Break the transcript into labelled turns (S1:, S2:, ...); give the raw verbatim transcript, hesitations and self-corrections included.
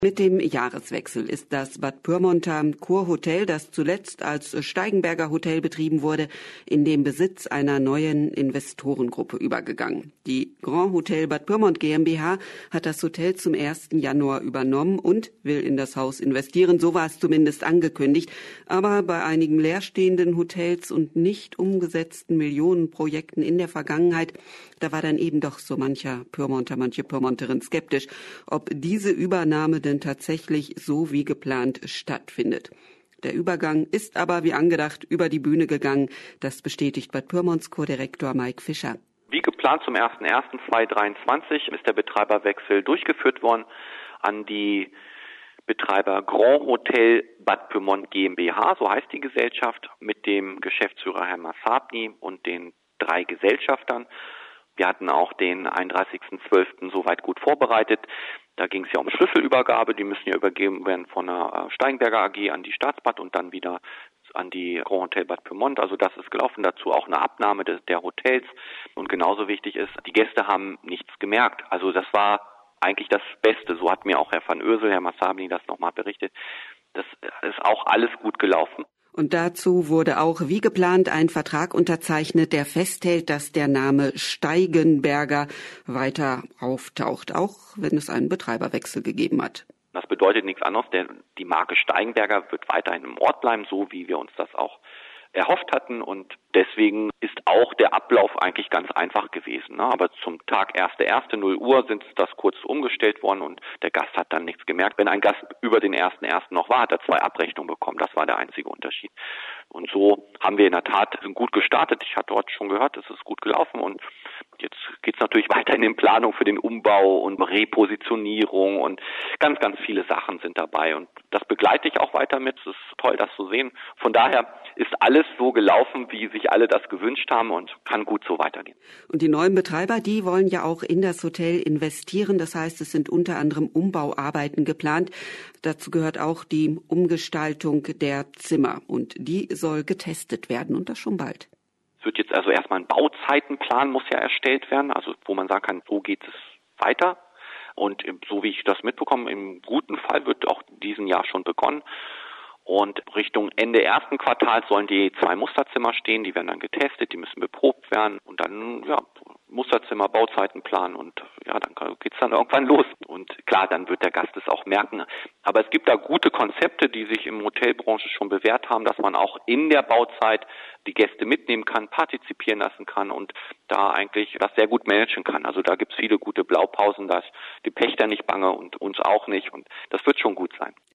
S1: Mit dem Jahreswechsel ist das Bad Pyrmonter Kurhotel, das zuletzt als Steigenberger Hotel betrieben wurde, in den Besitz einer neuen Investorengruppe übergegangen. Die Grand Hotel Bad Pyrmont GmbH hat das Hotel zum ersten Januar übernommen und will in das Haus investieren, so war es zumindest angekündigt. Aber bei einigen leerstehenden Hotels und nicht umgesetzten Millionenprojekten in der Vergangenheit, da war dann eben doch so mancher Pyrmonter, manche Pyrmonterin skeptisch, ob diese Übernahme denn tatsächlich so wie geplant stattfindet. Der Übergang ist aber wie angedacht über die Bühne gegangen. Das bestätigt Bad Pyrmonts Co-Direktor Mike Fischer.
S2: Wie geplant zum ersten ersten zweitausenddreiundzwanzig ist der Betreiberwechsel durchgeführt worden an die Betreiber Grand Hotel Bad Pyrmont GmbH, so heißt die Gesellschaft, mit dem Geschäftsführer Herrn Massabni und den drei Gesellschaftern. Wir hatten auch den einunddreißigsten zwölften soweit gut vorbereitet. Da ging es ja um Schlüsselübergabe, die müssen ja übergeben werden von der Steigenberger A G an die Staatsbad und dann wieder an die Grand Hotel Bad Pyrmont. Also das ist gelaufen, dazu auch eine Abnahme des, der Hotels. Und genauso wichtig ist, die Gäste haben nichts gemerkt. Also das war eigentlich das Beste. So hat mir auch Herr van Ösel, Herr Massabni das nochmal berichtet. Das ist auch alles gut gelaufen.
S1: Und dazu wurde auch wie geplant ein Vertrag unterzeichnet, der festhält, dass der Name Steigenberger weiter auftaucht, auch wenn es einen Betreiberwechsel gegeben hat.
S2: Das bedeutet nichts anderes, denn die Marke Steigenberger wird weiterhin im Ort bleiben, so wie wir uns das auch erhofft hatten, und deswegen ist auch der Ablauf eigentlich ganz einfach gewesen. Ne? Aber zum Tag erster erster null Uhr sind das kurz umgestellt worden und der Gast hat dann nichts gemerkt. Wenn ein Gast über den ersten ersten noch war, hat er zwei Abrechnungen bekommen. Das war der einzige Unterschied. Und so haben wir in der Tat gut gestartet. Ich hatte dort schon gehört, es ist gut gelaufen und jetzt geht es natürlich weiter in den Planungen für den Umbau und Repositionierung und ganz, ganz viele Sachen sind dabei und das begleite ich auch weiter mit. Es ist toll, das zu sehen. Von daher ist alles so gelaufen, wie sich alle das gewünscht haben und kann gut so weitergehen.
S1: Und die neuen Betreiber, die wollen ja auch in das Hotel investieren. Das heißt, es sind unter anderem Umbauarbeiten geplant. Dazu gehört auch die Umgestaltung der Zimmer und die soll getestet werden und das schon bald.
S2: Es wird jetzt also erstmal ein Bauzeitenplan muss ja erstellt werden, also wo man sagen kann, so geht es weiter. Und so wie ich das mitbekomme, im guten Fall wird auch diesen Jahr schon begonnen. Und Richtung Ende ersten Quartals sollen die zwei Musterzimmer stehen, die werden dann getestet, die müssen beprobt werden und dann, ja, Musterzimmer, Bauzeitenplan und ja, dann geht's dann irgendwann los. Und klar, dann wird der Gast es auch merken. Aber es gibt da gute Konzepte, die sich im Hotelbranche schon bewährt haben, dass man auch in der Bauzeit die Gäste mitnehmen kann, partizipieren lassen kann und da eigentlich das sehr gut managen kann. Also da gibt's viele gute Blaupausen, da ist die Pächter nicht bange und uns auch nicht und das wird schon gut sein.